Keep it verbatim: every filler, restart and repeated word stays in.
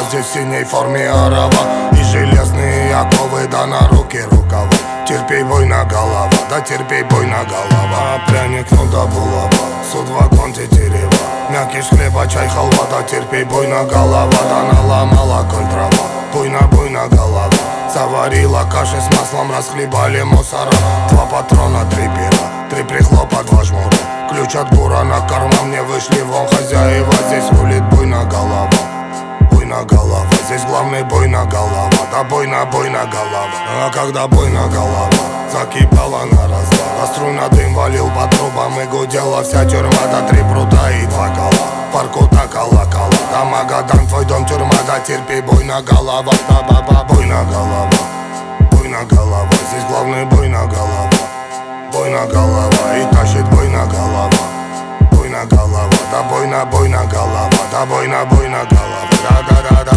здесь в синей форме орава. И железные оковы, да на руки рукава. Терпей, бойна голова, да терпей, бойна голова. Пряник, ну да булава, судва конти дерева. Мякиш хлеба, чай, халва, да терпей, бойна голова. Да наломала коль трава, бойна, бойна голова. Заварила каши с маслом, расхлебали мусора. Два патрона, три пера, три прихлопа, два жмура. Ключ от бура на карман, мне вышли вон хозяева. Здесь рулит бойна голова, бойна голова. Здесь главный бойна голова, да бойна, бойна голова. А когда бойна голова закипала на развал, а струйно дым валил по трубам и гудела вся тюрьма. Да три прута и два кола, паркута колокола. Да Магадан, твой дом тюрьма, да терпи, бойна голова. Да баба, бойна голова, бойна голова. Здесь главный бойна голова, бойна голова. И тащит бойна голова, бойна голова. Да бойна, бойна голова, да бойна, бойна голова. Да, да, да, да.